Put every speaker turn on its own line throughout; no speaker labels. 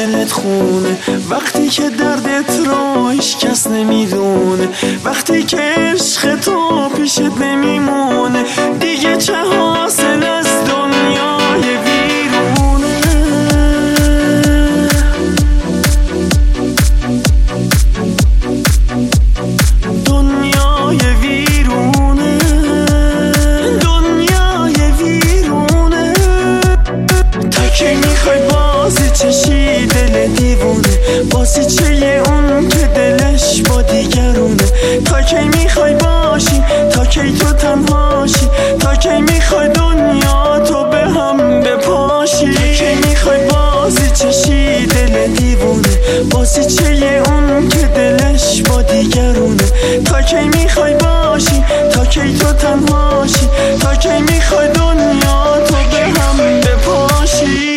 دلت خونه، وقتی که دردت رو هیچ کس نمیدونه، وقتی که عشق تو پیشت نمیمونه، دیگه چه حاصل از دنیای ویرونه. دنیای ویرونه، دنیای ویرونه. تا کی میخوای بازی چشی دل دیوونه، بازی چه اون که دلش با دیگرونه؟ تا کی میخوای باشی، تا کی تو تنهاشی، تا کی میخوای دنیا تو به هم بپاشی؟ تا کی میخوای بازی چشی دل دیوونه، بازی چه اون که دلش با دیگرونه؟ تا کی میخوای باشی، تا کی تو تنهاشی، تا کی میخوای دنیا تو به هم بپاشی؟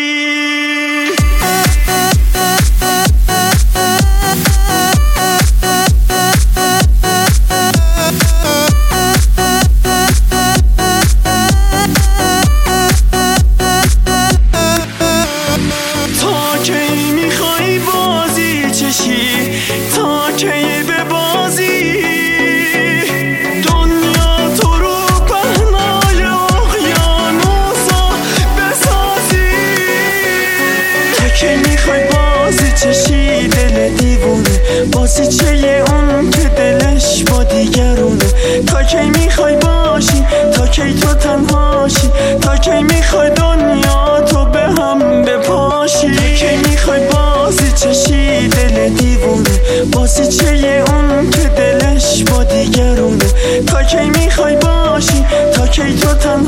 تا کی به بازی دنیا تو رو پهنای اقیانوسا بسازی؟ تا کی میخوای بازی چشی دل دیوونه، بازی چه اون که دلش با دیگرونه؟ تا کی میخوای باشی، تا کی تو تنهاشی، تا کی میخوای دنیا تو به هم بپاشی؟ تا کی میخوای بازی چشی دل دیوونه، بازی چه اون که دلش با دیگرونه؟ تا کی میخوای باشی، تا کی تو تنها